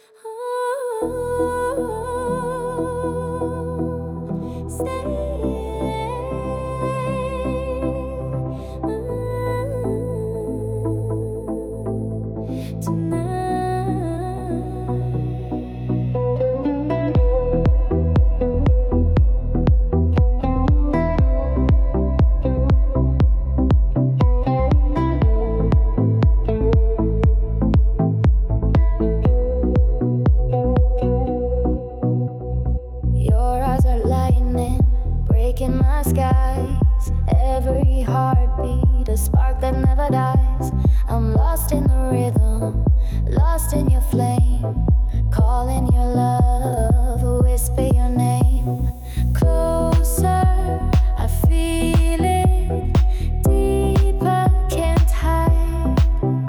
Your eyes are lightning, breaking my skies. Every heartbeat, a spark that never dies. I'm lost in the rhythm, lost in your flame. Calling your love, whisper your name. Closer, I feel it. Deeper, can't hide.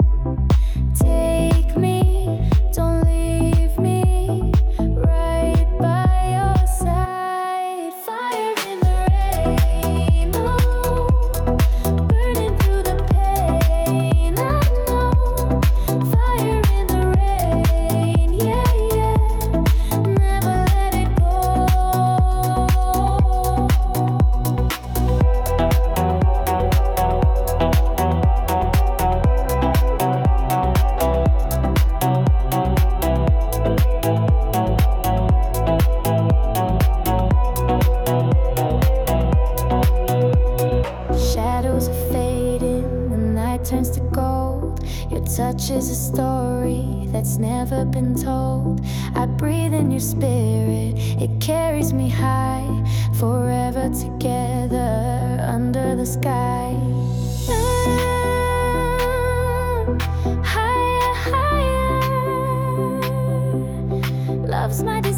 Take me, don't leave me. Right by your side. Fire in the rain, oh, burning through the pain. I know. Fire in the rain, yeah, yeah. Never let it go. Shadows are fading, the night turns to gold. Your touch is a story that's never been told. I breathe in your spirit, it carries me high. Forever together under the sky. Higher, higher. Love's my desire.